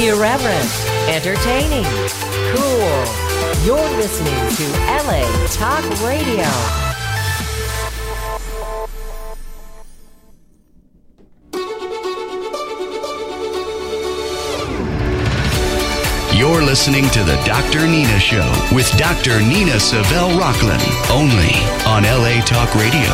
Irreverent, entertaining, cool. You're listening to LA Talk Radio. You're listening to the Dr. Nina Show with Dr. Nina Savelle Rocklin, only on LA Talk Radio.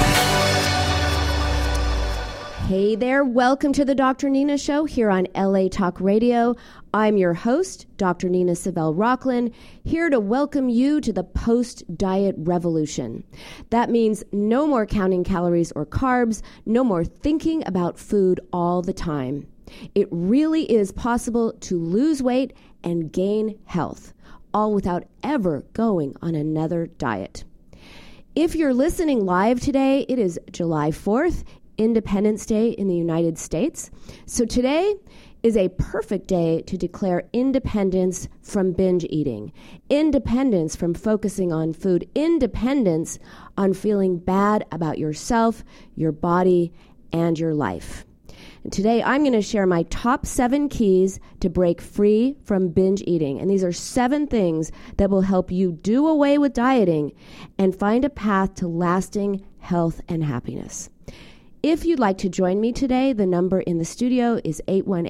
Hey there, welcome to the Dr. Nina Show here on LA Talk Radio. I'm your host, Dr. Nina Savelle Rocklin, here to welcome you to the post-diet revolution. That means no more counting calories or carbs, no more thinking about food all the time. It really is possible to lose weight and gain health, all without ever going on another diet. If you're listening live today, it is July 4th, Independence Day in the United States. So today is a perfect day to declare independence from binge eating, independence from focusing on food, independence on feeling bad about yourself, your body, and your life. And today I'm going to share my top 7 keys to break free from binge eating. And these are 7 things that will help you do away with dieting and find a path to lasting health and happiness. If you'd like to join me today, the number in the studio is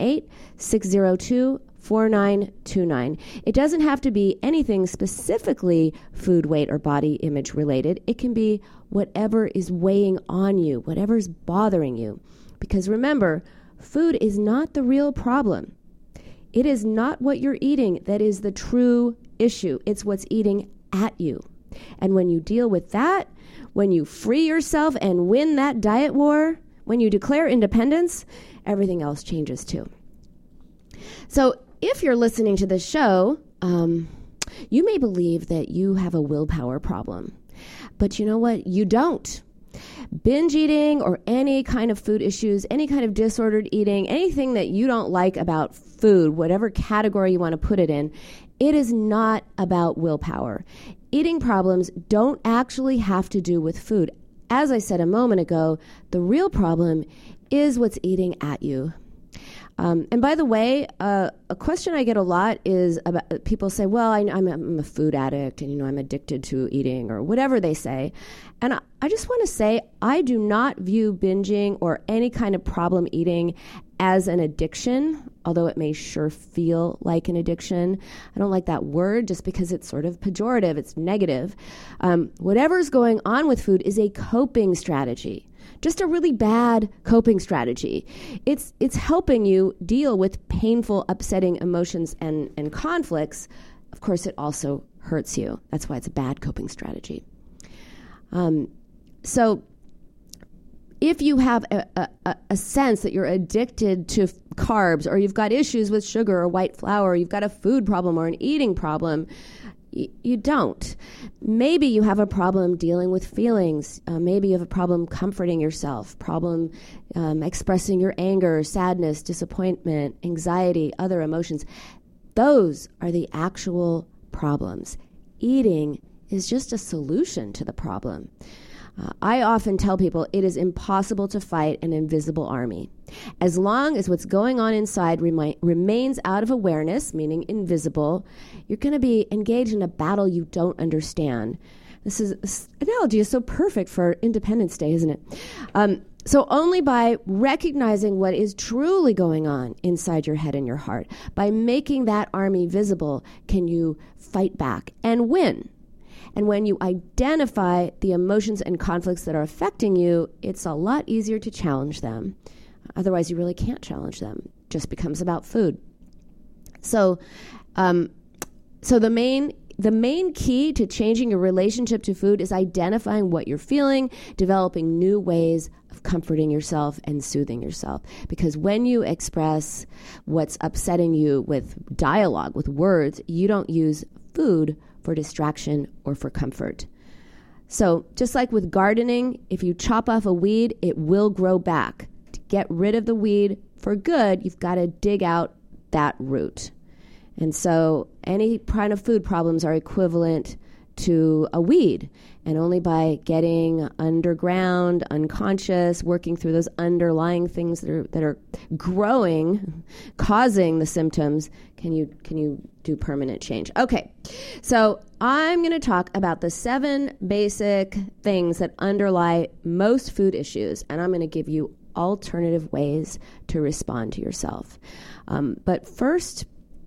818-602-4929. It doesn't have to be anything specifically food, weight, or body image related. It can be whatever is weighing on you, whatever's bothering you. Because remember, food is not the real problem. It is not what you're eating that is the true issue. It's what's eating at you. And when you deal with that, when you free yourself and win that diet war, when you declare independence, everything else changes too. So if you're listening to this show, you may believe that you have a willpower problem. But you know what? You don't. Binge eating or any kind of food issues, any kind of disordered eating, anything that you don't like about food, whatever category you want to put it in, it is not about willpower. Eating problems don't actually have to do with food. As I said a moment ago, the real problem is what's eating at you. And by the way, a question I get a lot is about people say, well, I'm a food addict and, I'm addicted to eating or whatever they say. And I just want to say, I do not view binging or any kind of problem eating as an addiction, although it may sure feel like an addiction. I don't like that word just because it's sort of pejorative. It's negative. Whatever's going on with food is a coping strategy. Just a really bad coping strategy. It's helping you deal with painful, upsetting emotions and conflicts. Of course, it also hurts you. That's why it's a bad coping strategy. So if you have a sense that you're addicted to carbs, or you've got issues with sugar or white flour, or you've got a food problem or an eating problem, you don't. Maybe you have a problem dealing with feelings. Maybe you have a problem comforting yourself, problem expressing your anger, sadness, disappointment, anxiety, other emotions. Those are the actual problems. Eating is just a solution to the problem. I often tell people it is impossible to fight an invisible army. As long as what's going on inside remains out of awareness, meaning invisible, you're going to be engaged in a battle you don't understand. This analogy is so perfect for Independence Day, isn't it? So only by recognizing what is truly going on inside your head and your heart, by making that army visible, can you fight back and win. And when you identify the emotions and conflicts that are affecting you, it's a lot easier to challenge them. Otherwise, you really can't challenge them. It just becomes about food. So the main key to changing your relationship to food is identifying what you're feeling, developing new ways of comforting yourself and soothing yourself. Because when you express what's upsetting you with dialogue, with words, you don't use food for distraction or for comfort. So just like with gardening, if you chop off a weed, it will grow back. To get rid of the weed for good, you've got to dig out that root. And so any kind of food problems are equivalent to a weed. And only by getting underground, unconscious, working through those underlying things that are growing, causing the symptoms, can you do permanent change. Okay, so I'm going to talk about the 7 basic things that underlie most food issues, and I'm going to give you alternative ways to respond to yourself. But first,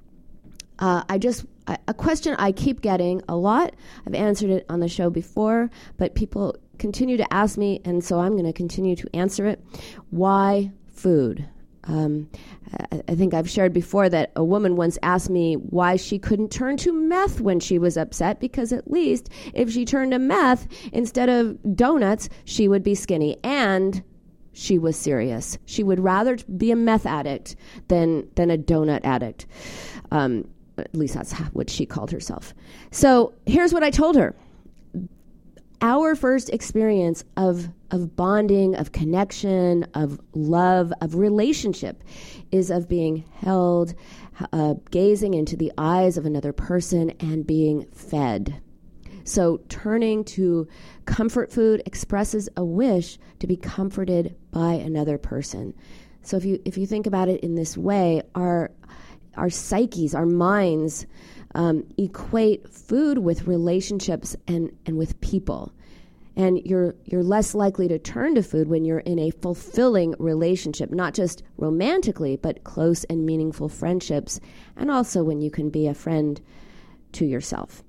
a question I keep getting a lot. I've answered it on the show before, but people continue to ask me, and so I'm going to continue to answer it. Why food? I think I've shared before that a woman once asked me why she couldn't turn to meth when she was upset, because at least if she turned to meth instead of donuts, she would be skinny. And she was serious. She would rather be a meth addict than a donut addict. At least that's what she called herself. So here's what I told her. Our first experience of bonding, of connection, of love, of relationship is of being held, gazing into the eyes of another person and being fed. So turning to comfort food expresses a wish to be comforted by another person. So if you think about it in this way, our psyches, our minds equate food with relationships and with people. And you're less likely to turn to food when you're in a fulfilling relationship, not just romantically, but close and meaningful friendships, and also when you can be a friend to yourself.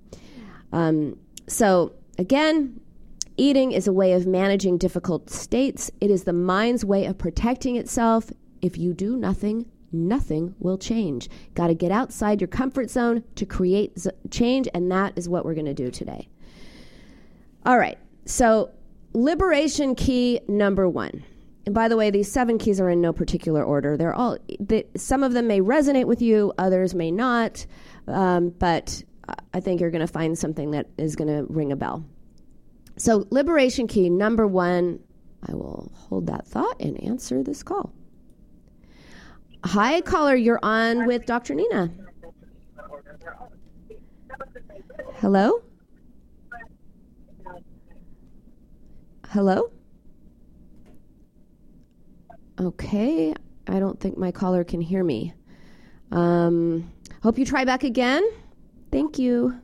So again, eating is a way of managing difficult states. It is the mind's way of protecting itself. If you do nothing, nothing will change. Got to get outside your comfort zone to create change, and that is what we're going to do today. All right, so liberation key number 1. And by the way, these 7 keys are in no particular order. Some of them may resonate with you, others may not, but I think you're going to find something that is going to ring a bell. So liberation key number 1, I will hold that thought and answer this call. Hi, caller. You're on with Dr. Nina. Hello? Hello? Okay. I don't think my caller can hear me. Hope you try back again. Thank you.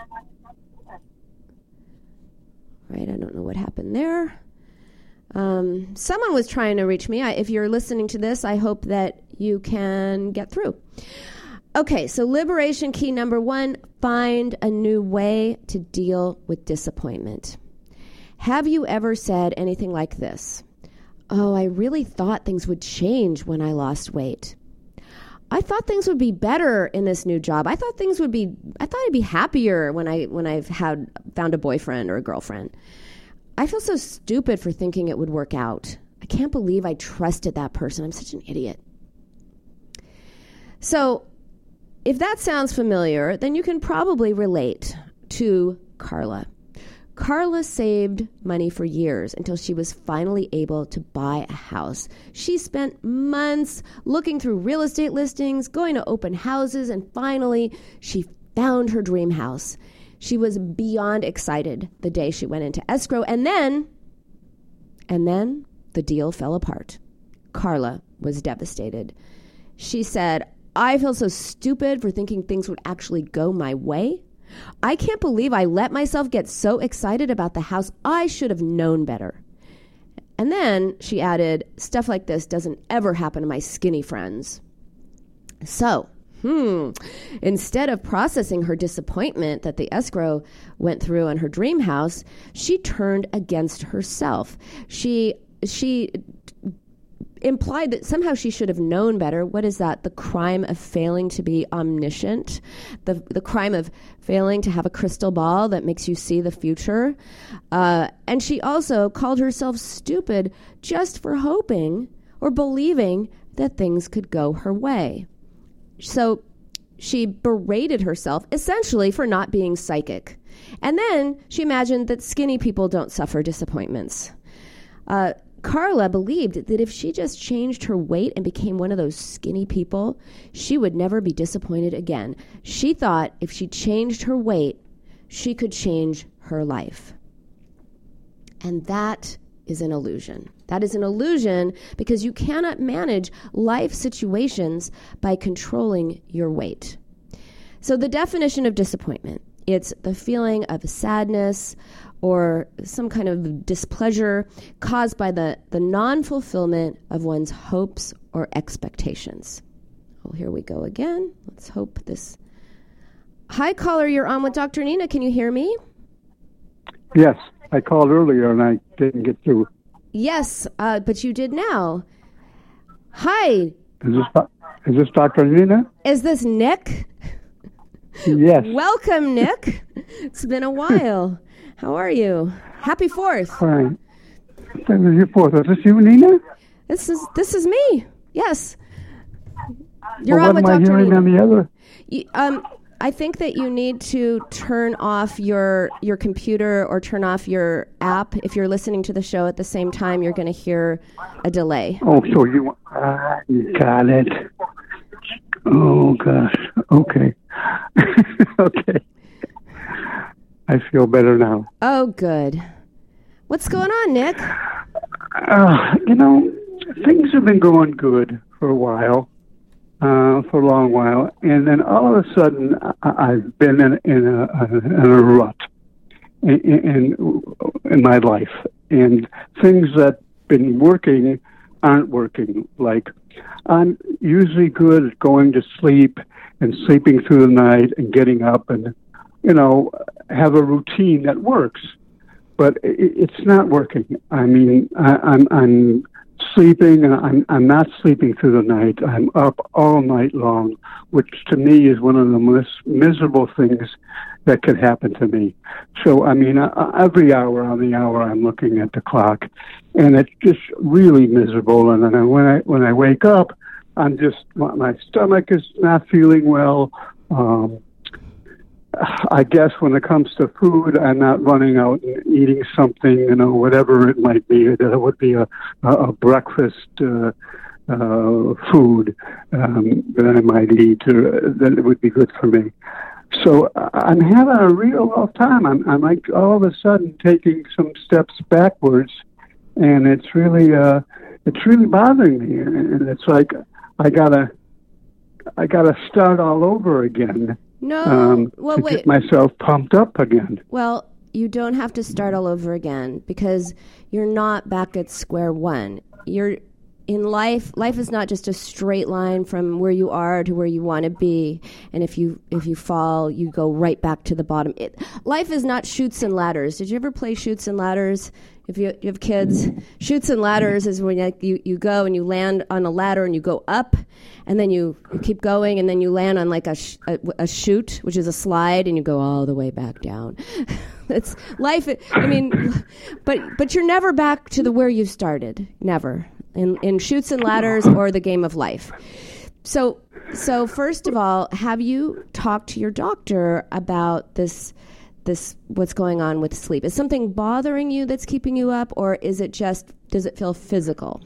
Right. I don't know what happened there. Someone was trying to reach me. If you're listening to this, I hope that you can get through. Okay, so liberation key number 1, find a new way to deal with disappointment. Have you ever said anything like this? Oh, I really thought things would change when I lost weight. I thought things would be better in this new job. I thought I'd be happier when I've found a boyfriend or a girlfriend. I feel so stupid for thinking it would work out. I can't believe I trusted that person. I'm such an idiot. So if that sounds familiar, then you can probably relate to Carla. Carla saved money for years until she was finally able to buy a house. She spent months looking through real estate listings, going to open houses, and finally she found her dream house. She was beyond excited the day she went into escrow, and then the deal fell apart. Carla was devastated. She said, I feel so stupid for thinking things would actually go my way. I can't believe I let myself get so excited about the house. I should have known better. And then she added, stuff like this doesn't ever happen to my skinny friends. So, instead of processing her disappointment that the escrow went through on her dream house, she turned against herself. She implied that somehow she should have known better. What is that? The crime of failing to be omniscient, the crime of failing to have a crystal ball that makes you see the future. And she also called herself stupid just for hoping or believing that things could go her way. So she berated herself essentially for not being psychic. And then she imagined that skinny people don't suffer disappointments. Carla believed that if she just changed her weight and became one of those skinny people, she would never be disappointed again. She thought if she changed her weight, she could change her life. And that is an illusion. That is an illusion because you cannot manage life situations by controlling your weight. So the definition of disappointment, it's the feeling of sadness or some kind of displeasure caused by the non-fulfillment of one's hopes or expectations. Oh, here we go again. Let's hope this... Hi, caller, you're on with Dr. Nina. Can you hear me? Yes, I called earlier and I didn't get through. Yes, but you did now. Hi. Is this Dr. Nina? Is this Nick? Yes. Welcome, Nick. It's been a while. How are you? Happy 4th. Fine. This is your 4th. Is this you, Nina? This is me. Yes. You're well, on with Dr. Nina. What am I hearing on the other? I think that you need to turn off your computer or turn off your app. If you're listening to the show at the same time, you're going to hear a delay. Oh, so you got it. Oh, gosh. Okay. Okay. I feel better now. Oh, good. What's going on, Nick? Things have been going good for a while. For a long while, and then all of a sudden, I've been in a rut in my life, and things that been working aren't working. Like, I'm usually good at going to sleep and sleeping through the night and getting up and have a routine that works, but it's not working. I mean, I'm sleeping, and I'm not sleeping through the night. I'm up all night long, which to me is one of the most miserable things that could happen to me. So, I mean, every hour on the hour I'm looking at the clock, and it's just really miserable. And then when I wake up, my stomach is not feeling well. I guess when it comes to food, I'm not running out and eating something, whatever it might be. That would be a breakfast food that I might eat, that it would be good for me. So I'm having a real rough time. I'm like all of a sudden taking some steps backwards, and it's really bothering me. And it's like I gotta start all over again. No, well, wait. Get myself pumped up again. Well, you don't have to start all over again because you're not back at square one. You're in life. Life is not just a straight line from where you are to where you want to be. And if you fall, you go right back to the bottom. Life is not chutes and ladders. Did you ever play chutes and ladders? If you have kids, chutes and ladders is when you go and you land on a ladder and you go up, and then you keep going, and then you land on like a chute, which is a slide, and you go all the way back down. It's life. I mean, but you're never back to where you started. Never in chutes and ladders or the game of life. So first of all, have you talked to your doctor about this what's going on with sleep? Is something bothering you that's keeping you up, or is it just, does it feel physical?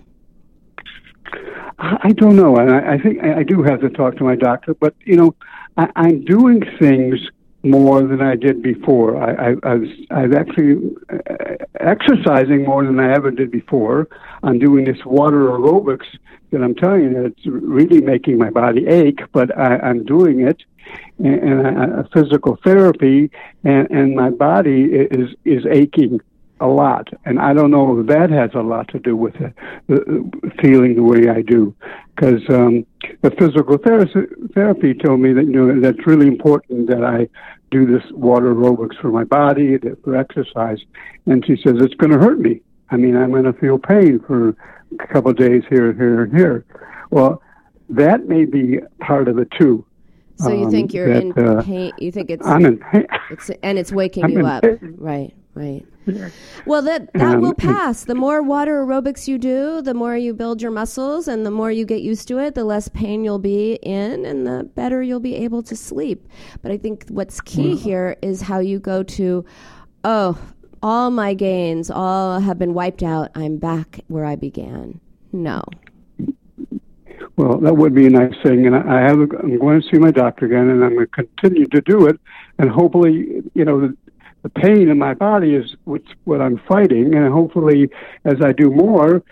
I don't know. I think I do have to talk to my doctor, but I'm doing things more than I did before. I've actually exercising more than I ever did before. I'm doing this water aerobics that I'm telling you, it's really making my body ache, but I'm doing it. And physical therapy, and my body is aching a lot, and I don't know if that has a lot to do with it, feeling the way I do, because the physical therapy told me that that's really important that I do this water aerobics for my body, for exercise, and she says it's going to hurt me. I mean, I'm going to feel pain for a couple of days here, and here. Well, that may be part of it too. So you think you're in pain? You think I'm in pain, it's waking you up, right? Yeah. Well, that will pass. The more water aerobics you do, the more you build your muscles, and the more you get used to it, the less pain you'll be in, and the better you'll be able to sleep. But I think what's key here is how you go to, all my gains all have been wiped out. I'm back where I began. No. Well, that would be a nice thing, and I'm going to see my doctor again, and I'm going to continue to do it, and hopefully, the pain in my body is what I'm fighting, and hopefully, as I do more,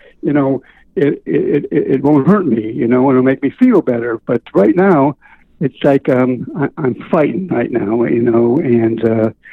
it won't hurt me, it'll make me feel better. But right now, it's like I'm fighting right now, and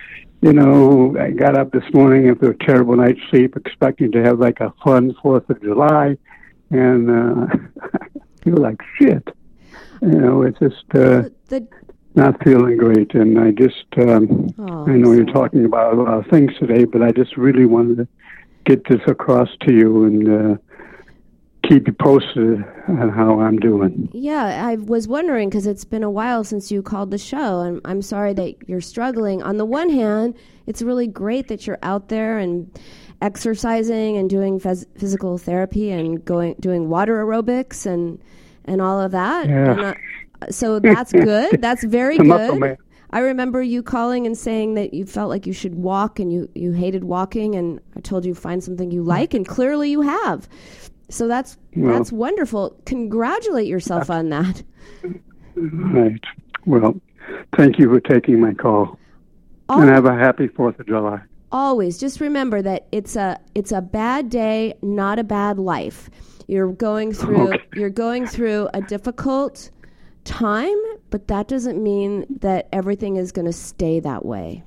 I got up this morning after a terrible night's sleep, expecting to have like a fun 4th of July, and I feel like shit. It's just not feeling great, and I just I know you're talking about a lot of things today, but I just really wanted to get this across to you and keep you posted on how I'm doing. Yeah, I was wondering because it's been a while since you called the show, and I'm sorry that you're struggling. On the one hand, it's really great that you're out there and exercising and doing physical therapy and doing water aerobics and all of that. Yeah. So that's good. That's very good. I remember you calling and saying that you felt like you should walk and you hated walking, and I told you find something you like, and clearly you have. So that's wonderful. Congratulate yourself on that. Right. Well, thank you for taking my call. And have a happy 4th of July. Always. Just remember that it's a bad day, not a bad life. You're going through a difficult time, but that doesn't mean that everything is going to stay that way.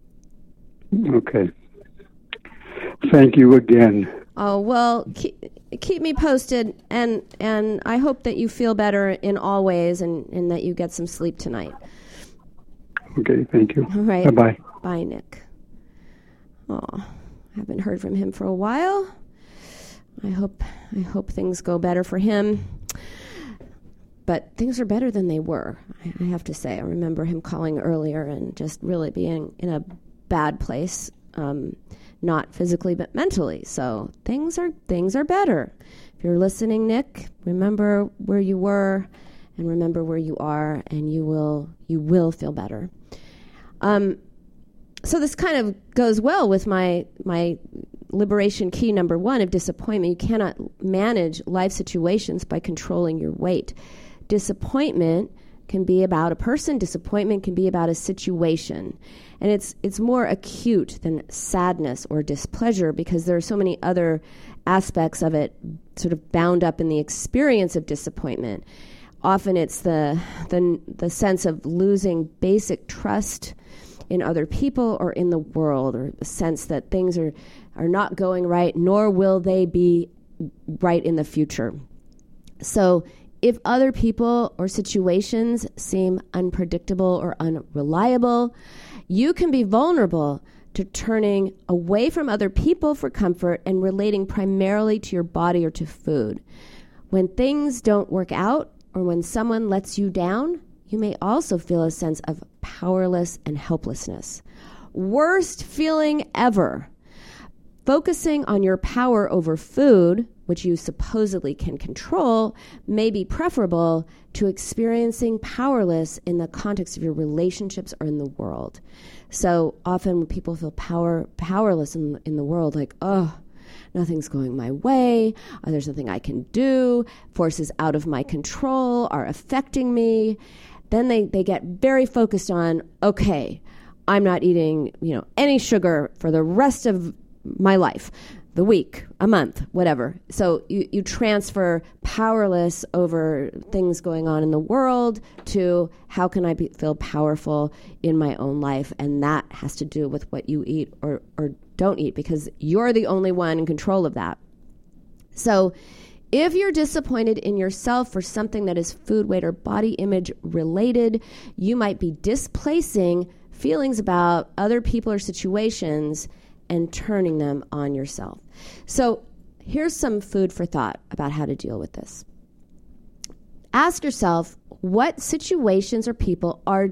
Okay. Thank you again. Oh, well, keep me posted, and I hope that you feel better in all ways and that you get some sleep tonight. Okay, thank you. All right. Bye-bye. Bye, Nick. Oh, haven't heard from him for a while. I hope things go better for him. But things are better than they were, I have to say. I remember him calling earlier and just really being in a bad place, not physically but mentally. So things are better. If you're listening, Nick, remember where you were and remember where you are, and you will feel better. So this kind of goes well with my liberation key number 1 of disappointment. You cannot manage life situations by controlling your weight. Disappointment can be about a person. Disappointment can be about a situation. And it's more acute than sadness or displeasure because there are so many other aspects of it sort of bound up in the experience of disappointment. Often it's the sense of losing basic trust in other people or in the world, or a sense that things are not going right, nor will they be right in the future. So if other people or situations seem unpredictable or unreliable, you can be vulnerable to turning away from other people for comfort and relating primarily to your body or to food. When things don't work out or when someone lets you down, you may also feel a sense of powerless and helplessness. Worst feeling ever. Focusing on your power over food, which you supposedly can control, may be preferable to experiencing powerless in the context of your relationships or in the world. So often when people feel powerless in the world, like, oh, nothing's going my way, there's nothing I can do, forces out of my control are affecting me, then they get very focused on, okay, I'm not eating, any sugar for the rest of my life, the week, a month, whatever. So you transfer powerless over things going on in the world to how can I feel powerful in my own life, and that has to do with what you eat or don't eat, because you're the only one in control of that. So if you're disappointed in yourself for something that is food, weight, or body image related, you might be displacing feelings about other people or situations and turning them on yourself. So here's some food for thought about how to deal with this. Ask yourself what situations or people are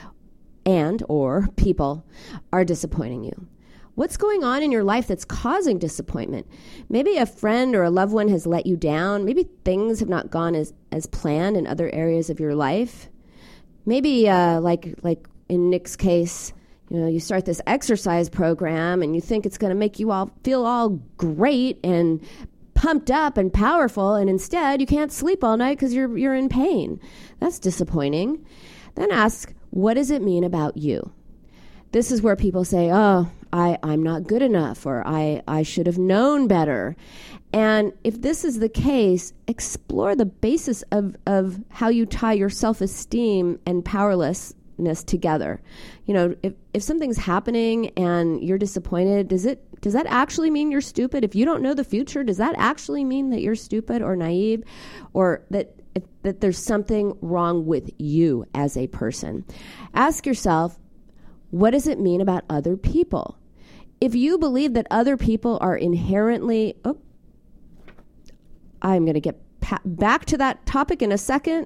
disappointing you. What's going on in your life that's causing disappointment? Maybe a friend or a loved one has let you down. Maybe things have not gone as planned in other areas of your life. Maybe like in Nick's case, you start this exercise program and you think it's going to make you all feel all great and pumped up and powerful, and instead you can't sleep all night because you're in pain. That's disappointing. Then ask, what does it mean about you? This is where people say, oh, I'm not good enough, or I should have known better. And if this is the case, explore the basis of how you tie your self-esteem and powerlessness together. You know, if something's happening and you're disappointed, does that actually mean you're stupid? If you don't know the future, does that actually mean that you're stupid or naive, or that there's something wrong with you as a person? Ask yourself, what does it mean about other people? If you believe that other people are inherently... I'm going to get back to that topic in a second.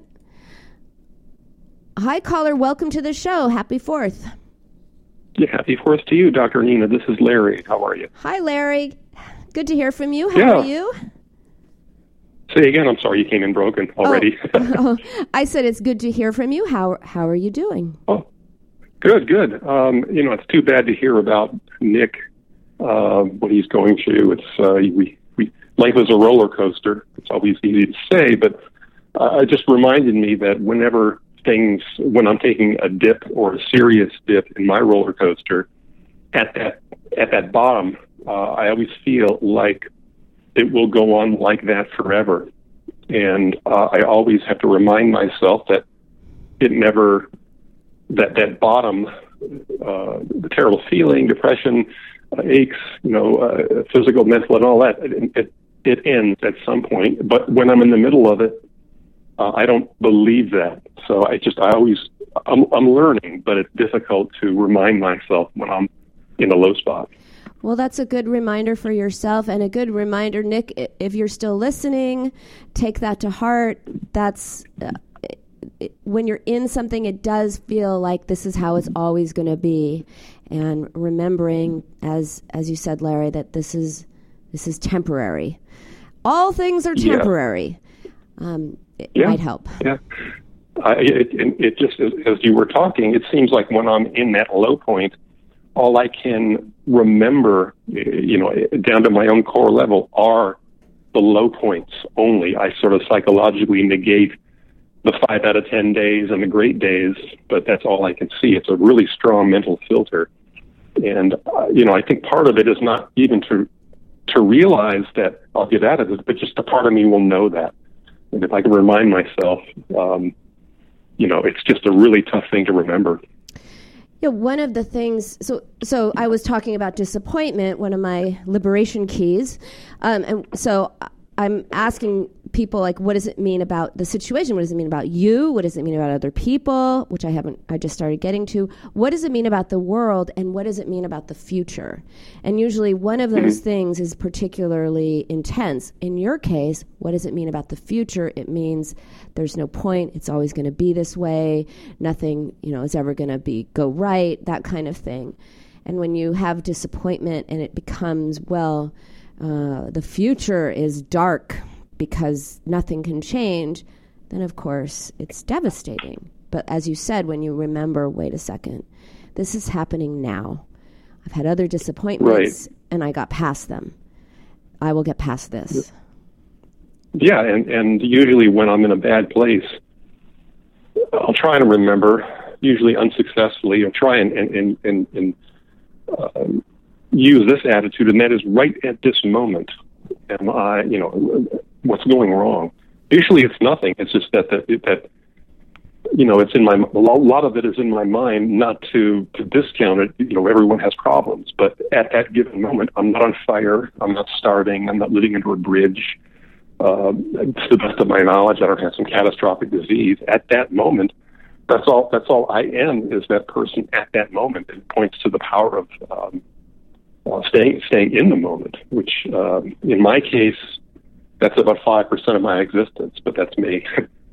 Hi, caller. Welcome to the show. Happy 4th. Yeah, happy 4th to you, Dr. Nina. This is Larry. How are you? Hi, Larry. Good to hear from you. How are you? Say again. I'm sorry, you came in broken already. I said it's good to hear from you. How are you doing? Oh, good. It's too bad to hear about Nick, what he's going through. It's life is a roller coaster. It's always easy to say, but it just reminded me that when I'm taking a dip or a serious dip in my roller coaster, at that bottom, I always feel like it will go on like that forever. And I always have to remind myself that that bottom, the terrible feeling, depression, aches, physical, mental, and all that, it ends at some point. But when I'm in the middle of it, I don't believe that. So I'm learning, but it's difficult to remind myself when I'm in a low spot. Well, that's a good reminder for yourself, and a good reminder, Nick, if you're still listening, take that to heart. That's when you're in something, it does feel like this is how it's always going to be. And remembering, as you said, Larry, that this is temporary. All things are temporary. It might help. Yeah. It just, as you were talking, it seems like when I'm in that low point, all I can remember, down to my own core level, are the low points only. I sort of psychologically negate the 5 out of 10 days and the great days, but that's all I can see. It's a really strong mental filter. And, I think part of it is not even to realize that I'll get out of it, but just a part of me will know that. And if I can remind myself, it's just a really tough thing to remember. Yeah, one of the things, so I was talking about disappointment, one of my liberation keys. And so I'm asking people, like, what does it mean about the situation? What does it mean about you? What does it mean about other people? Which I just started getting to. What does it mean about the world? And what does it mean about the future? And usually one of those things is particularly intense. In your case, what does it mean about the future? It means there's no point. It's always going to be this way. Nothing, is ever going to go right, that kind of thing. And when you have disappointment and it becomes, the future is dark because nothing can change, then of course it's devastating. But as you said, when you remember, wait a second, this is happening now. I've had other disappointments and I got past them. I will get past this. Yeah, and usually when I'm in a bad place, I'll try to remember, usually unsuccessfully. I'll try and use this attitude, and that is right at this moment. Am I, what's going wrong? Usually it's nothing. It's just that it's in a lot of it is in my mind, not to discount it. Everyone has problems, but at that given moment, I'm not on fire. I'm not starving. I'm not living under a bridge. To the best of my knowledge, I don't have some catastrophic disease. At that moment, that's all I am, is that person at that moment. It points to the power of staying in the moment, which in my case, that's about 5% of my existence, but that's me.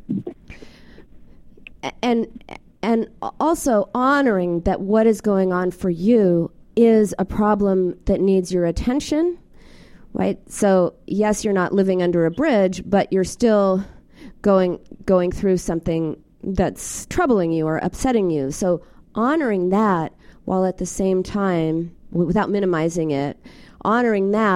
And also honoring that what is going on for you is a problem that needs your attention, right? So yes, you're not living under a bridge, but you're still going through something that's troubling you or upsetting you. So honoring that while at the same time, without minimizing it, honoring that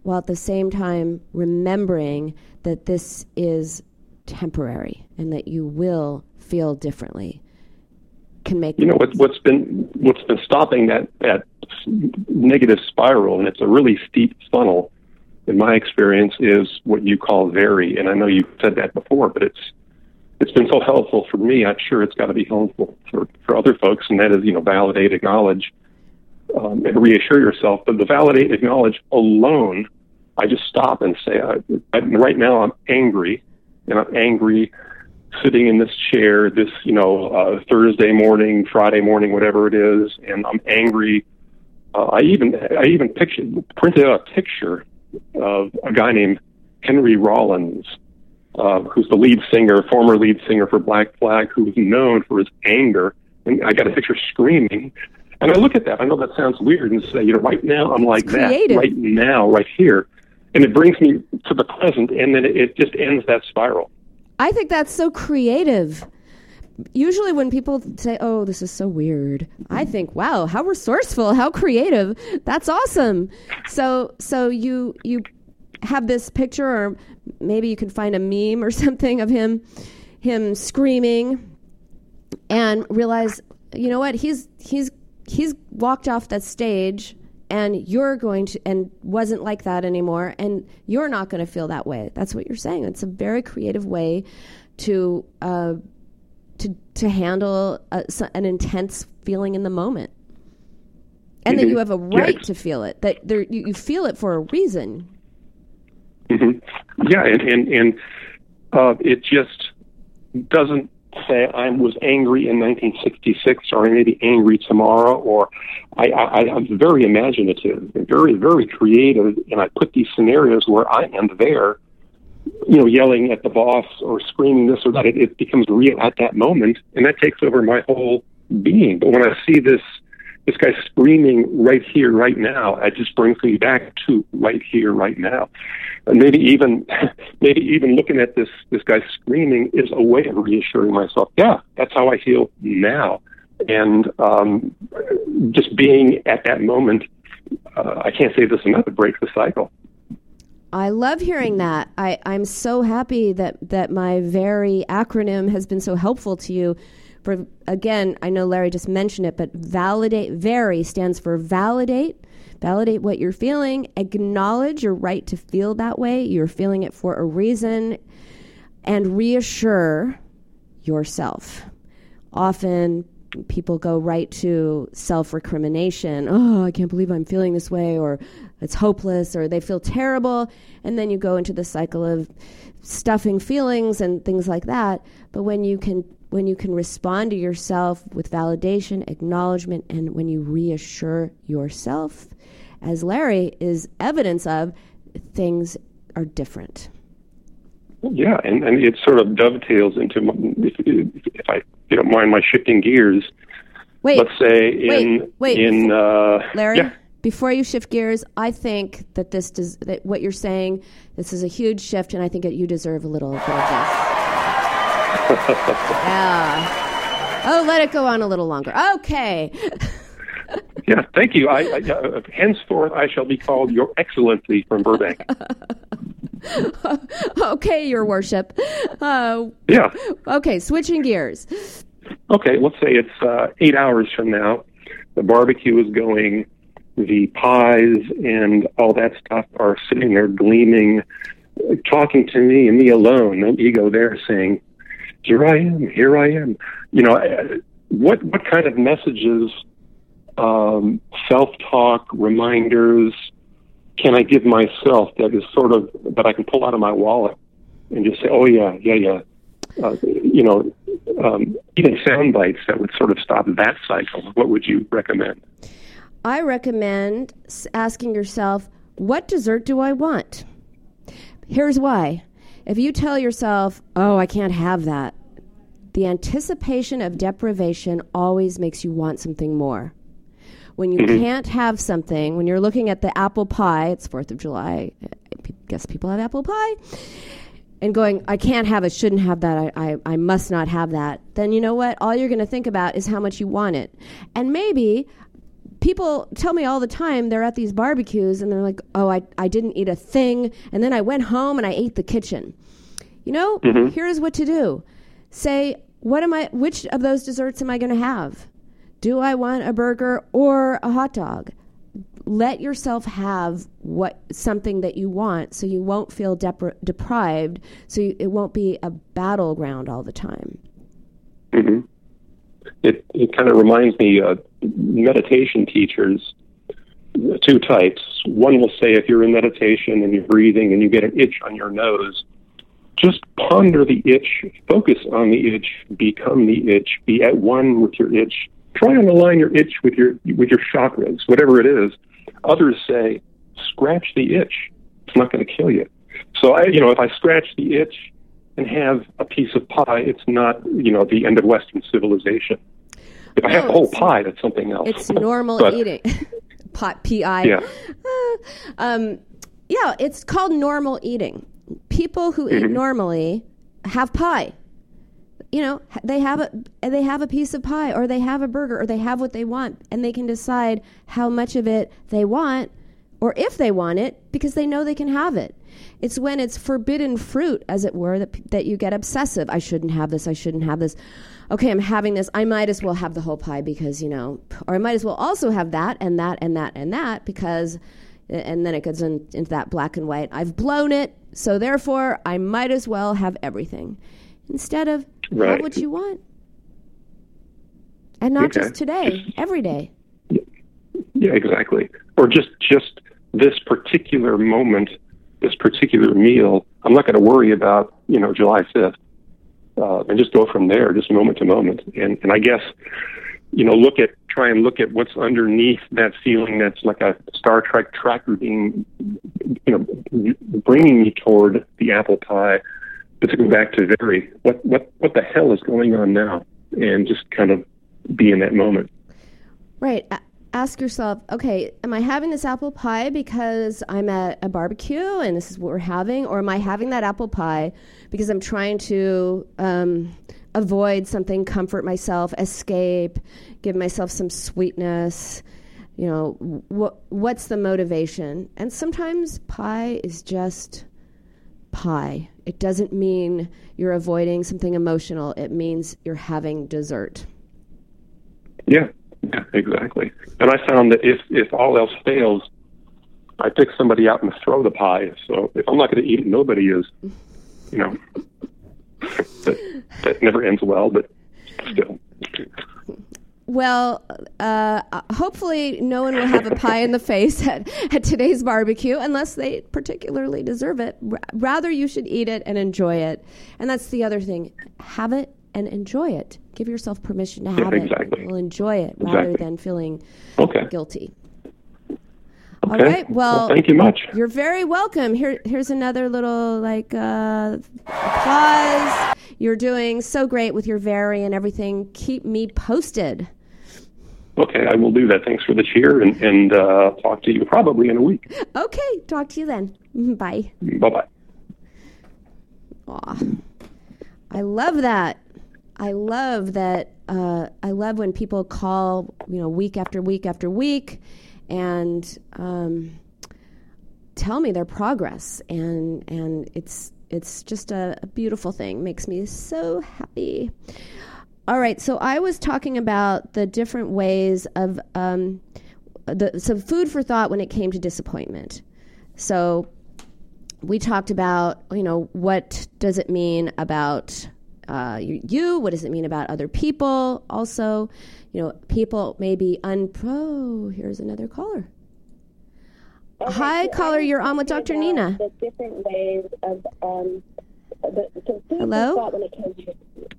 while at the same time remembering that this is temporary and that you will feel differently, can make what's been stopping that negative spiral, and it's a really steep funnel in my experience, is what you call vary. And I know you've said that before, but it's been so helpful for me. I'm sure it's got to be helpful for other folks, and that is, validate, acknowledge, and reassure yourself. But the validate, acknowledge alone, I just stop and say, right now I'm angry, and I'm angry sitting in this chair this, Thursday morning, Friday morning, whatever it is, and I'm angry. I even printed out a picture of a guy named Henry Rollins, who's the former lead singer for Black Flag, who's known for his anger. And I got a picture screaming. And I look at that. I know that sounds weird, and say, right now I'm like that. Right now, right here. And it brings me to the present, and then it just ends that spiral. I think that's so creative. Usually when people say, oh, this is so weird, I think, wow, how resourceful, how creative. That's awesome. So you have this picture, or maybe you can find a meme or something of him screaming, and realize, you know what, he's walked off that stage, and you're going to, and wasn't like that anymore, and you're not going to feel that way. That's what you're saying. It's a very creative way to handle an intense feeling in the moment, and that you have a right to feel it. That you feel it for a reason. Mm-hmm. Yeah, and it just doesn't say I was angry in 1966, or I may be angry tomorrow, or I'm very imaginative, and very, very creative, and I put these scenarios where I am there, yelling at the boss or screaming this or that. It becomes real at that moment, and that takes over my whole being. But when I see this guy screaming right here, right now, it just brings me back to right here, right now. And maybe even looking at this guy screaming is a way of reassuring myself. Yeah, that's how I feel now. And just being at that moment, I can't say this enough, it breaks the cycle. I love hearing that. I'm so happy that my VERY acronym has been so helpful to you. For, again, I know Larry just mentioned it, but validate. VERY stands for validate what you're feeling, acknowledge your right to feel that way, you're feeling it for a reason, and reassure yourself. Often people go right to self-recrimination. Oh, I can't believe I'm feeling this way, or it's hopeless, or they feel terrible, and then you go into the cycle of stuffing feelings and things like that. But when you can respond to yourself with validation, acknowledgement, and when you reassure yourself, as Larry is evidence of, things are different. Yeah, and it sort of dovetails into, if I don't mind my shifting gears. Let's say Larry, yeah. Before you shift gears, I think that that what you're saying, this is a huge shift, and I think that you deserve a little bit of this. Yeah. Oh, let it go on a little longer. Okay. Yeah, thank you. Henceforth, I shall be called Your Excellency from Burbank. Okay, Your Worship. Yeah. Okay, switching gears. Okay, let's say it's 8 hours from now. The barbecue is going. The pies and all that stuff are sitting there gleaming, talking to me and me alone. No ego there saying, here I am. What kind of messages, self-talk, reminders can I give myself that is sort of, that I can pull out of my wallet and just say, oh, yeah. Even sound bites that would sort of stop that cycle. What would you recommend? I recommend asking yourself, what dessert do I want? Here's why. If you tell yourself, oh, I can't have that, the anticipation of deprivation always makes you want something more. When you can't have something, when you're looking at the apple pie, it's 4th of July, I guess people have apple pie, and going, I can't have it, shouldn't have that, I must not have that, then you know what? All you're going to think about is how much you want it. And maybe people tell me all the time they're at these barbecues and they're like, oh, I didn't eat a thing, and then I went home and I ate the kitchen. Here's what to do. Say, which of those desserts am I going to have? Do I want a burger or a hot dog? Let yourself have something that you want, so you won't feel deprived, so it won't be a battleground all the time. Mm-hmm. It kind of reminds me of meditation teachers, two types. One will say if you're in meditation and you're breathing and you get an itch on your nose, just ponder the itch, focus on the itch, become the itch, be at one with your itch. Try and align your itch with your chakras, whatever it is. Others say, scratch the itch. It's not going to kill you. So if I scratch the itch and have a piece of pie, it's not, the end of Western civilization. If I have the whole pie, that's something else. It's normal eating. P-I. Yeah. It's called normal eating. People who eat normally have pie. They have a piece of pie, or they have a burger, or they have what they want, and they can decide how much of it they want, or if they want it, because they know they can have it. It's when it's forbidden fruit, as it were, that you get obsessive. I shouldn't have this. I shouldn't have this. Okay, I'm having this. I might as well have the whole pie because, or I might as well also have that and that and that and that because, and then it goes into that black and white. I've blown it, so therefore I might as well have everything. Instead of have what you want. And not just today, every day. Yeah, exactly. Or just this particular moment, this particular meal, I'm not going to worry about, July 5th. And just go from there, just moment to moment. And I guess, try and look at what's underneath that feeling that's like a Star Trek tracker being, bringing me toward the apple pie. But to go back to what the hell is going on now? And just kind of be in that moment. Right. Ask yourself, okay, am I having this apple pie because I'm at a barbecue and this is what we're having? Or am I having that apple pie because I'm trying to avoid something, comfort myself, escape, give myself some sweetness? What's the motivation? And sometimes pie is just pie. It doesn't mean you're avoiding something emotional. It means you're having dessert. Yeah, exactly. And I found that if all else fails, I pick somebody out and throw the pie. So if I'm not going to eat it, nobody is. That never ends well, but still. Well, hopefully no one will have a pie in the face at today's barbecue unless they particularly deserve it. Rather, you should eat it and enjoy it. And that's the other thing. Have it and enjoy it. Give yourself permission to have it. You'll enjoy it rather than feeling guilty. Okay. All right. Well, thank you much. You're very welcome. Here's another little applause. You're doing so great with your Very and everything. Keep me posted. Okay, I will do that. Thanks for the cheer, and talk to you probably in a week. Okay, talk to you then. Bye. Bye-bye. Aw, I love that. I love that. I love when people call, week after week after week, and tell me their progress, and it's just a beautiful thing. Makes me so happy. All right, so I was talking about the different ways of some food for thought when it came to disappointment. So we talked about, what does it mean about you? What does it mean about other people? Also, people may be here's another caller. Okay, Hi, so caller, you're on with Dr. Nina. The different ways of the food Hello? for thought when it comes to.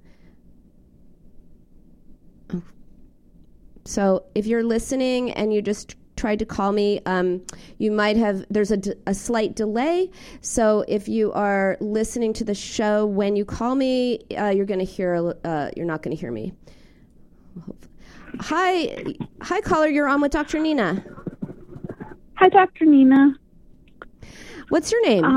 So if you're listening and you just tried to call me, you might have, there's a slight delay. So if you are listening to the show when you call me, you're not going to hear me. Hi, caller, you're on with Dr. Nina. Hi, Dr. Nina. What's your name?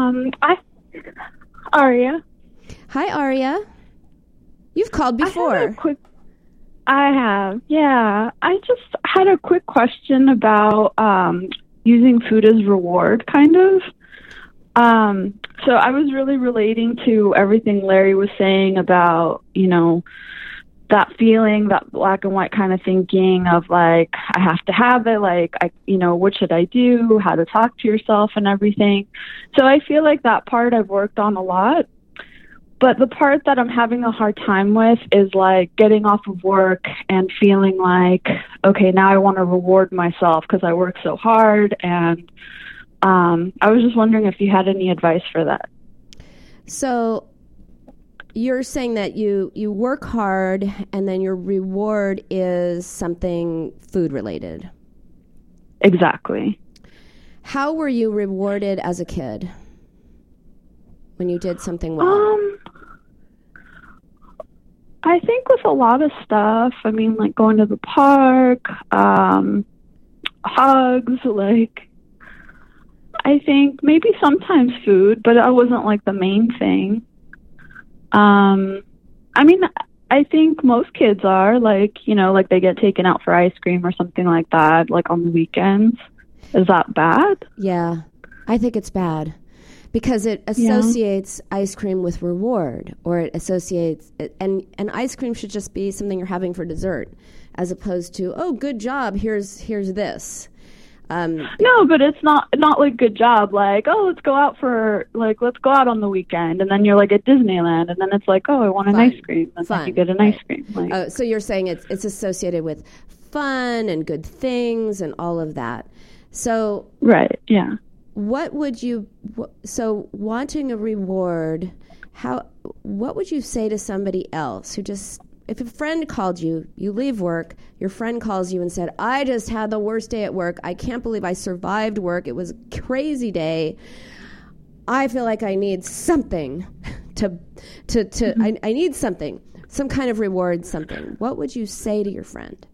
Aria. Hi, Aria. You've called before. I have, yeah. I just had a quick question about using food as reward, kind of. So I was really relating to everything Larry was saying about, that feeling, that black and white kind of thinking of like, I have to have it, like, what should I do, how to talk to yourself and everything. So I feel like that part I've worked on a lot. But the part that I'm having a hard time with is like getting off of work and feeling like, okay, now I want to reward myself because I work so hard. And I was just wondering if you had any advice for that. So you're saying that you work hard and then your reward is something food related. Exactly. How were you rewarded as a kid when you did something well? I think with a lot of stuff, I mean, like going to the park, hugs, like, I think maybe sometimes food, but that wasn't like the main thing. I mean, I think most kids are like, like they get taken out for ice cream or something like that, like on the weekends. Is that bad? Yeah, I think it's bad. Because it associates ice cream with reward, or it associates, and ice cream should just be something you're having for dessert, as opposed to, oh, good job, here's this. No, but it's not like good job, like, oh, let's go out on the weekend, and then you're like at Disneyland, and then it's like, oh, I want an ice cream, and then you get an ice cream. Like, so you're saying it's associated with fun and good things and all of that. So right, yeah. What would you, so wanting a reward, what would you say to somebody else who just, if a friend called you, you leave work, your friend calls you and said, I just had the worst day at work. I can't believe I survived work. It was a crazy day. I feel like I need something I need something, some kind of reward, something. What would you say to your friend?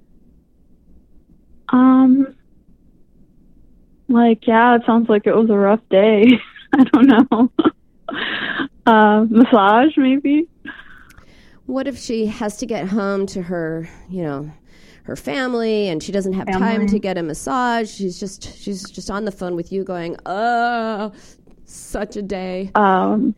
Like, yeah, it sounds like it was a rough day. I don't know. Massage, maybe? What if she has to get home to her, her family, and she doesn't have time to get a massage? She's just on the phone with you going, oh, such a day. Bubble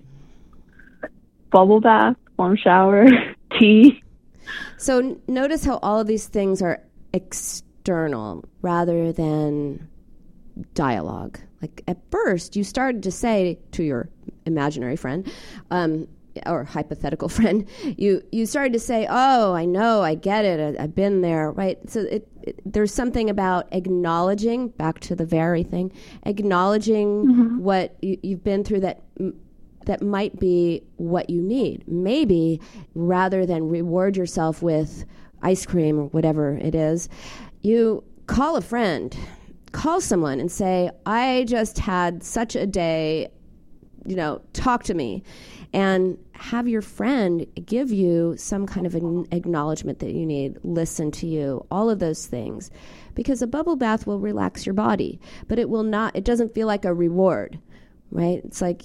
bath, warm shower, tea. So notice how all of these things are external rather than dialogue. Like at first you started to say to your imaginary friend or hypothetical friend, you started to say, oh, I know, I get it, I've been there, right? So there's something about acknowledging, back to the very thing, acknowledging what you've been through that might be what you need. Maybe rather than reward yourself with ice cream or whatever it is, you call a friend, call someone and say, I just had such a day, talk to me. And have your friend give you some kind of an acknowledgement that you need, listen to you, all of those things. Because a bubble bath will relax your body, but it doesn't feel like a reward, right? It's like,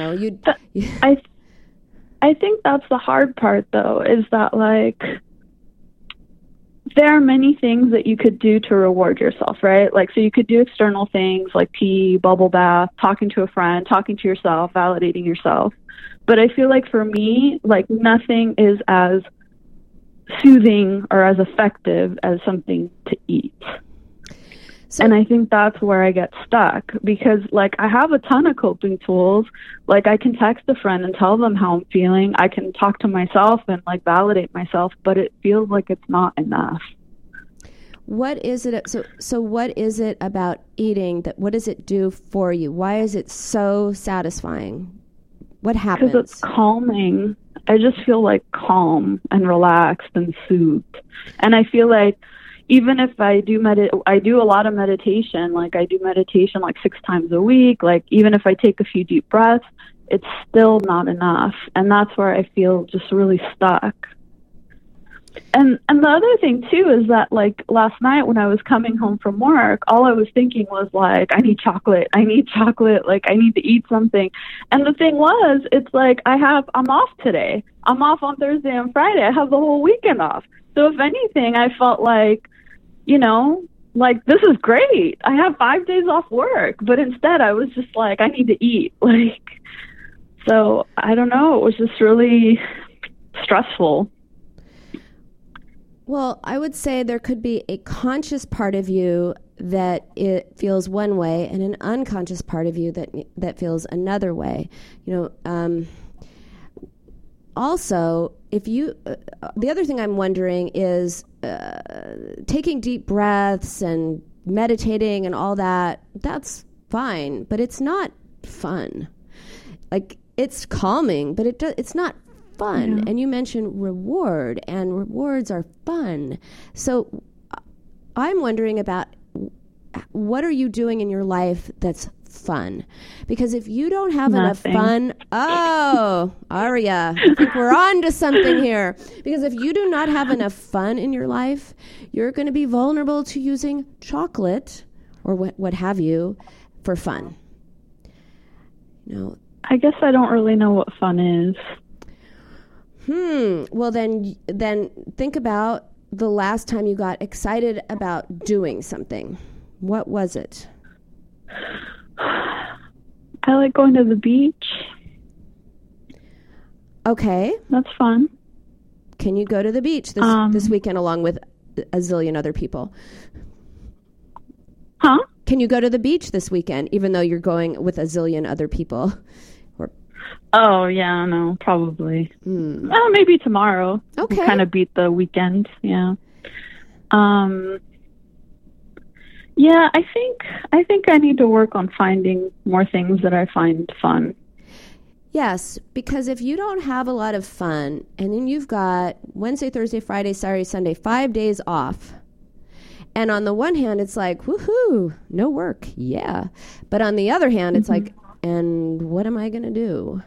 I think that's the hard part, though, is that, like, there are many things that you could do to reward yourself, right? Like, so you could do external things like tea, bubble bath, talking to a friend, talking to yourself, validating yourself. But I feel like for me, like, nothing is as soothing or as effective as something to eat. And I think that's where I get stuck because, like, I have a ton of coping tools. Like, I can text a friend and tell them how I'm feeling. I can talk to myself and, like, validate myself, but it feels like it's not enough. What is it? So what is it about eating what does it do for you? Why is it so satisfying? What happens? Because it's calming. I just feel, like, calm and relaxed and soothed. And I feel like even if I do I do a lot of meditation. Like, I do meditation like 6 times a week. Like, even if I take a few deep breaths, it's still not enough. And that's where I feel just really stuck. And the other thing too is that like last night when I was coming home from work, all I was thinking was like, I need chocolate, like I need to eat something. And the thing was, it's like I'm off today. I'm off on Thursday and Friday. I have the whole weekend off. So if anything, I felt like, you know, like this is great. I have 5 days off work, but instead I was just like, I need to eat. Like, so I don't know. It was just really stressful. Well, I would say there could be a conscious part of you that it feels one way and an unconscious part of you that feels another way. You know, also, if you, the other thing I'm wondering is taking deep breaths and meditating and all that, that's fine, but it's not fun. Like, it's calming, but it's not fun. Yeah. And you mentioned reward, and rewards are fun. So I'm wondering about what are you doing in your life that's fun? Because if you don't have enough fun, Aria, I think we're on to something here. Because if you do not have enough fun in your life, you're going to be vulnerable to using chocolate or what have you for fun. You know, I guess I don't really know what fun is. Well, then think about the last time you got excited about doing something. What was it? I like going to the beach. Okay. That's fun. Can you go to the beach this weekend along with a zillion other people? Huh? Can you go to the beach this weekend even though you're going with a zillion other people? Oh, yeah, no, probably. Maybe tomorrow. Okay. Kind of beat the weekend, yeah. Yeah, I think I need to work on finding more things that I find fun. Yes, because if you don't have a lot of fun, and then you've got Wednesday, Thursday, Friday, Saturday, Sunday, 5 days off, and on the one hand, it's like, woohoo, no work, yeah. But on the other hand, it's like, and what am I going to do?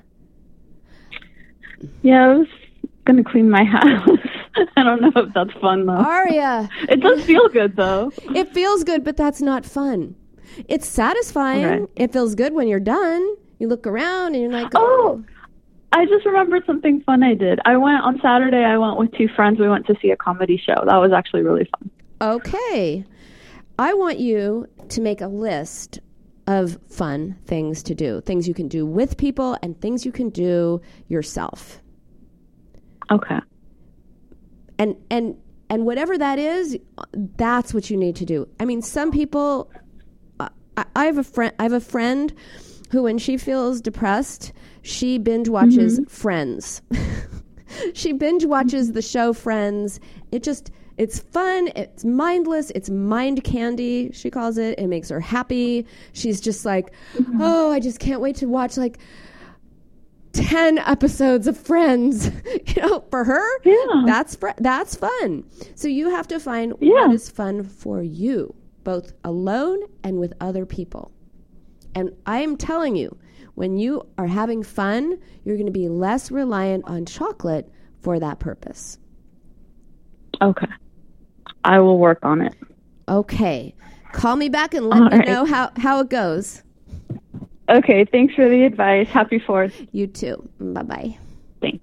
Yeah, I was going to clean my house. I don't know if that's fun, though. Aria. It does feel good, though. It feels good, but that's not fun. It's satisfying. Okay. It feels good when you're done. You look around and you're like, oh, I just remembered something fun I did. On Saturday, I went with 2 friends. We went to see a comedy show. That was actually really fun. Okay. I want you to make a list of fun things to do, things you can do with people and things you can do yourself. Okay. And whatever that is, that's what you need to do. I mean, some people, I have a friend who, when she feels depressed, she binge watches Friends. She binge watches the show Friends. It's fun, it's mindless, it's mind candy, she calls it. It makes her happy. She's just like, oh, I just can't wait to watch like 10 episodes of Friends. You know, for her, that's fun. So you have to find what is fun for you, both alone and with other people. And I am telling you, when you are having fun, you're going to be less reliant on chocolate for that purpose. Okay. I will work on it. Okay. Call me back and let me know how it goes. Okay. Thanks for the advice. Happy 4th. You too. Bye-bye. Thanks.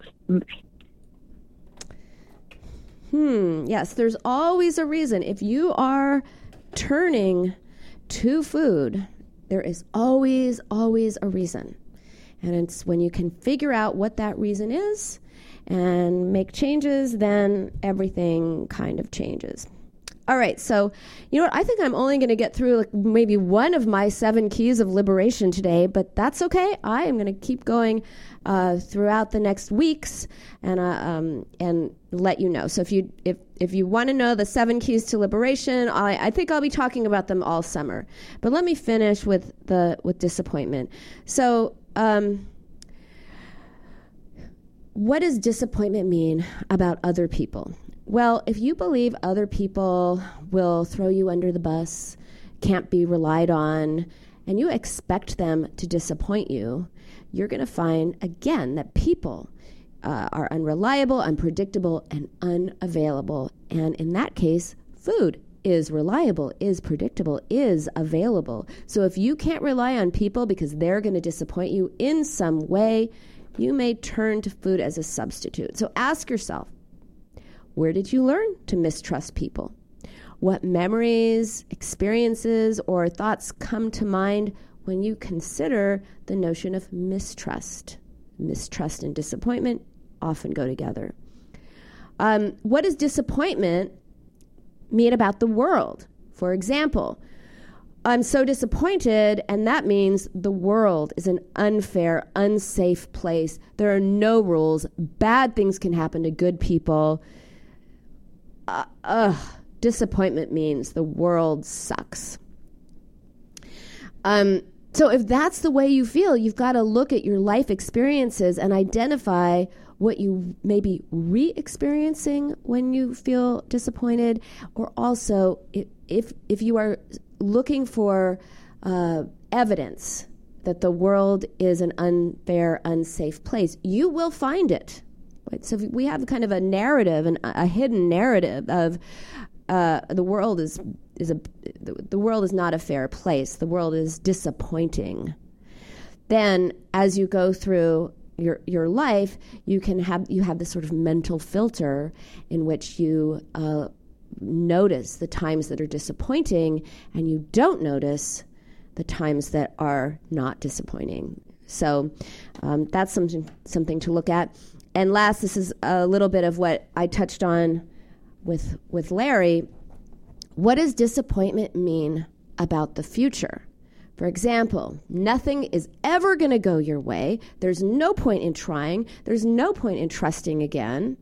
Yes, there's always a reason. If you are turning to food, there is always a reason. And it's when you can figure out what that reason is and make changes, then everything kind of changes. All right, so you know what? I think I'm only going to get through like maybe one of my 7 keys of liberation today, but that's okay. I am going to keep going throughout the next weeks and let you know. So if you want to know the 7 keys to liberation, I think I'll be talking about them all summer. But let me finish with disappointment. So. What does disappointment mean about other people? Well, if you believe other people will throw you under the bus, can't be relied on, and you expect them to disappoint you, you're going to find, again, that people are unreliable, unpredictable, and unavailable. And in that case, food is reliable, is predictable, is available. So if you can't rely on people because they're going to disappoint you in some way, you may turn to food as a substitute. So ask yourself, where did you learn to mistrust people? What memories, experiences, or thoughts come to mind when you consider the notion of mistrust? Mistrust and disappointment often go together. What does disappointment mean about the world? For example, I'm so disappointed, and that means the world is an unfair, unsafe place. There are no rules. Bad things can happen to good people. Disappointment means the world sucks. So if that's the way you feel, you've got to look at your life experiences and identify what you may be re-experiencing when you feel disappointed, or also if you are looking for evidence that the world is an unfair, unsafe place, you will find it. Right? So if we have kind of a narrative, a hidden narrative of the world is not a fair place. The world is disappointing. Then, as you go through your life, you have this sort of mental filter in which you notice the times that are disappointing, and you don't notice the times that are not disappointing. So that's something to look at. And last, this is a little bit of what I touched on with Larry. What does disappointment mean about the future? For example, nothing is ever going to go your way. There's no point in trying. There's no point in trusting again.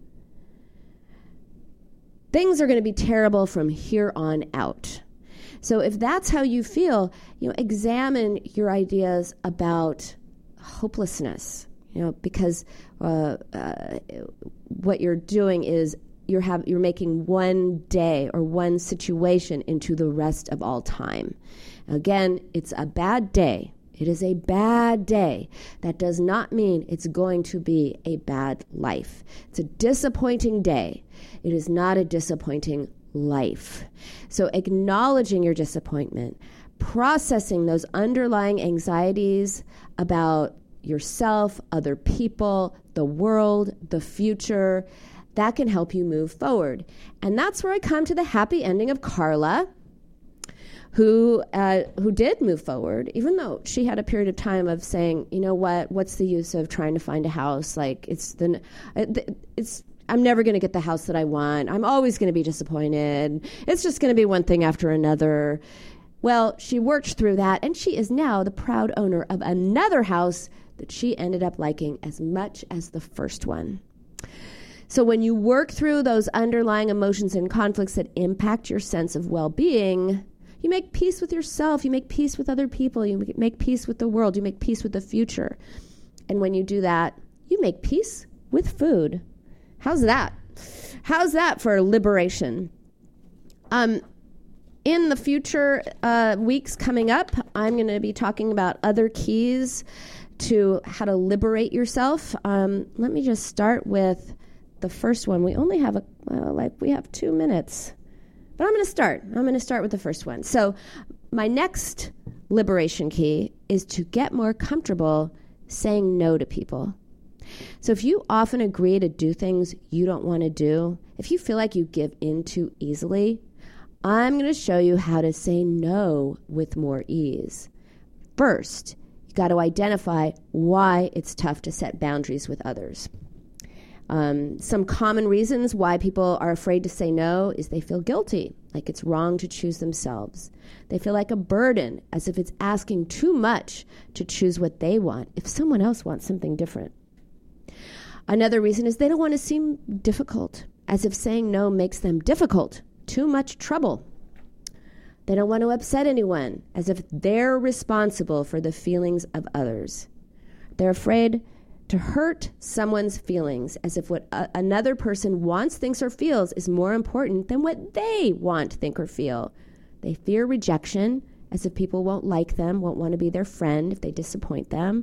Things are going to be terrible from here on out. So if that's how you feel, examine your ideas about hopelessness. Because what you're doing is you're making one day or one situation into the rest of all time. Again, it's a bad day. It is a bad day. That does not mean it's going to be a bad life. It's a disappointing day. It is not a disappointing life. So acknowledging your disappointment, processing those underlying anxieties about yourself, other people, the world, the future, that can help you move forward. And that's where I come to the happy ending of Carla, who did move forward, even though she had a period of time of saying, what's the use of trying to find a house? Like, I'm never going to get the house that I want. I'm always going to be disappointed. It's just going to be one thing after another. Well, she worked through that, and she is now the proud owner of another house that she ended up liking as much as the first one. So when you work through those underlying emotions and conflicts that impact your sense of well-being, you make peace with yourself, you make peace with other people, you make peace with the world, you make peace with the future. And when you do that, you make peace with food. How's that? How's that for liberation? In the future weeks coming up, I'm going to be talking about other keys to how to liberate yourself. Let me just start with the first one. We only have we have 2 minutes, but I'm going to start with the first one. So my next liberation key is to get more comfortable saying no to people. So if you often agree to do things you don't want to do, if you feel like you give in too easily, I'm going to show you how to say no with more ease. First, you got to identify why it's tough to set boundaries with others. Some common reasons why people are afraid to say no is they feel guilty, like it's wrong to choose themselves. They feel like a burden, as if it's asking too much to choose what they want if someone else wants something different. Another reason is they don't want to seem difficult, as if saying no makes them difficult, too much trouble. They don't want to upset anyone, as if they're responsible for the feelings of others. They're afraid to hurt someone's feelings, as if what another person wants, thinks, or feels is more important than what they want, think, or feel. They fear rejection, as if people won't like them, won't want to be their friend if they disappoint them,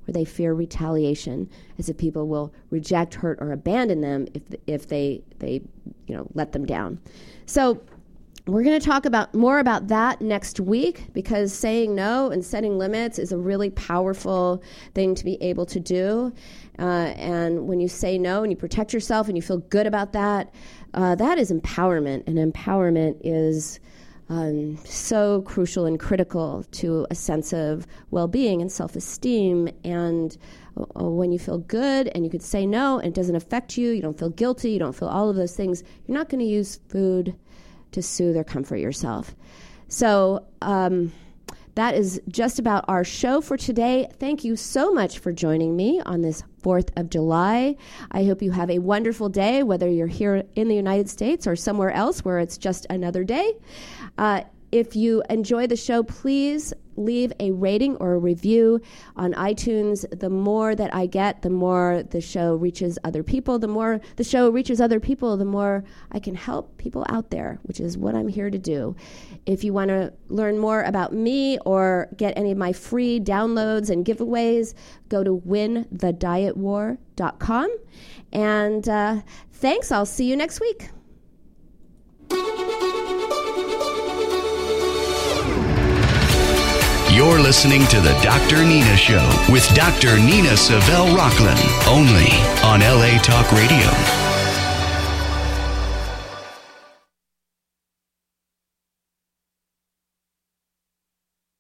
or they fear retaliation, as if people will reject, hurt, or abandon them if they let them down. So we're going to talk more about that next week, because saying no and setting limits is a really powerful thing to be able to do. And when you say no and you protect yourself and you feel good about that, that is empowerment. And empowerment is so crucial and critical to a sense of well-being and self-esteem. And when you feel good and you could say no and it doesn't affect you, you don't feel guilty, you don't feel all of those things, you're not going to use food to soothe or comfort yourself. So that is just about our show for today. Thank you so much for joining me on this 4th of July. I hope you have a wonderful day, whether you're here in the United States or somewhere else where it's just another day. If you enjoy the show, please leave a rating or a review on iTunes. The more that I get, the more the show reaches other people. The more the show reaches other people, the more I can help people out there, which is what I'm here to do. If you want to learn more about me or get any of my free downloads and giveaways, go to winthedietwar.com. And thanks. I'll see you next week. You're listening to the Dr. Nina Show with Dr. Nina Savelle Rocklin, only on LA Talk Radio.